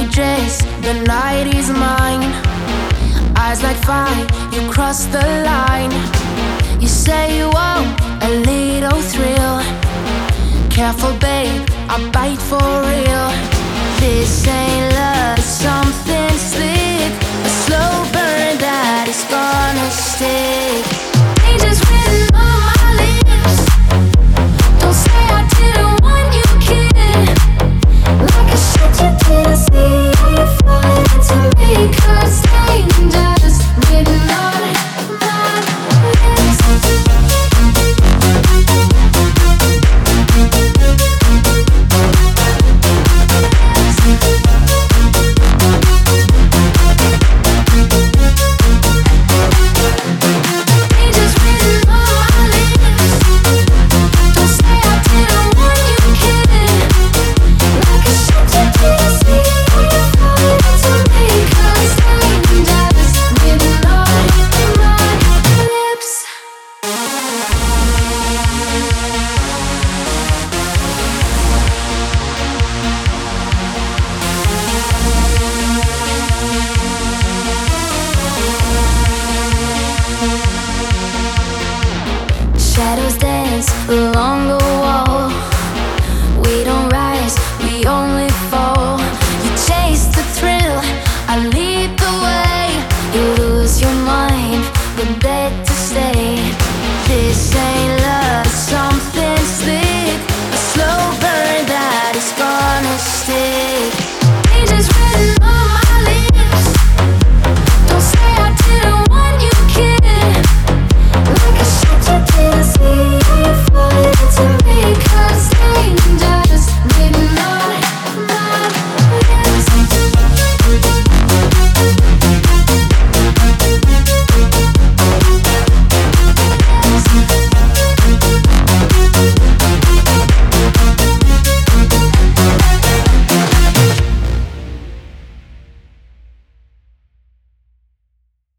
dress, the night is mine. Eyes like fire, you cross the line. You say you want a little thrill. Careful babe, I bite for real. This ain't